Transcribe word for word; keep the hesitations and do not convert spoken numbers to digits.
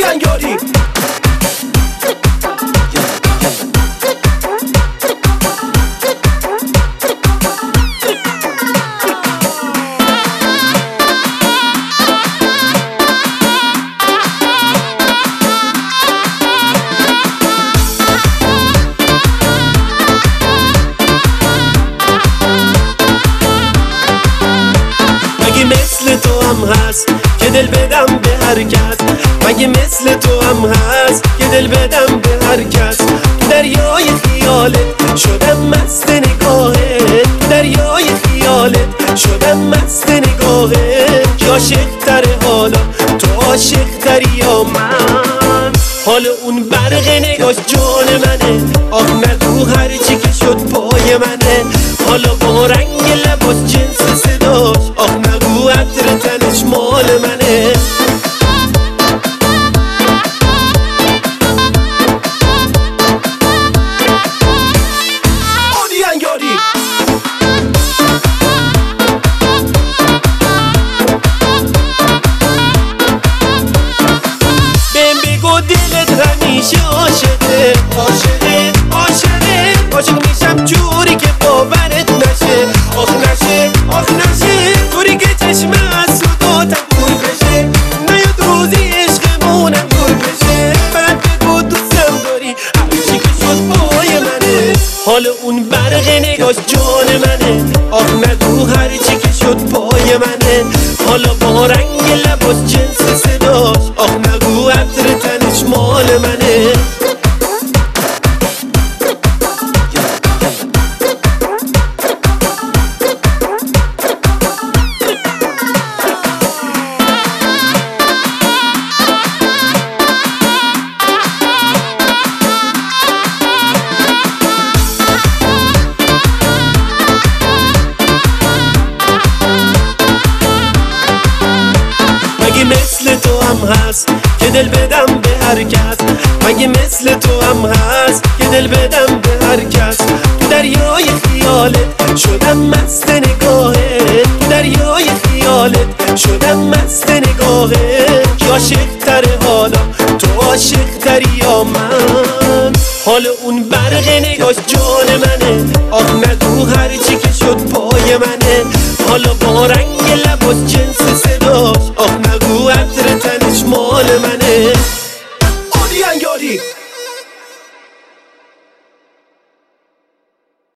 آریان مگه مثل تو هم هست که دل بدم به هر کس؟ مگه مثل تو هم هست که دل بدم به هر کس؟ دریای خیالت شدم مست نگاهت، دریای خیالت شدم مست نگاهت. که عاشق تره حالا، تو عاشق تری یا من؟ حالا اون برق نگاش جان منه، آخ نگو هرچی که شد پای منه. حالا با رنگ لباس جنس صداش، آخ نگو عطر تنش مال منه. آریان یاری بهم بگو دلت همیشه عاشقه، عاشقه، عاشقه، عاشق میشم جوری که باورت نشه. آخ نشه، آخ نشه، طوری که چشم از صداتم دور بشه. نیاد روزی عشقمونم دور بشه. بعد بگو دوستم داری هرچی که شد پای منه. حالا اون برق نگاش جان منه، آخ نگو هرچی که شد پای منه. حالا با رنگ لباس جنس صداش، آخ نگو عطر تنش مال منه. مگه مثل تو هم هست که دل بدم به هر کس؟ مگه مثل تو هم هست که دل بدم به هر کس؟ دریای خیالت شدم مست نگاهت، دریای خیالت شدم مست نگاهت. که عاشق تره حالا، تو عاشق تری یا من؟ حالا اون برق نگاش جان منه، آخ نگو هرچی که شد پای منه. حالا با رنگ لباس جنس صداش، آخ نگو عطر تنش مال منه.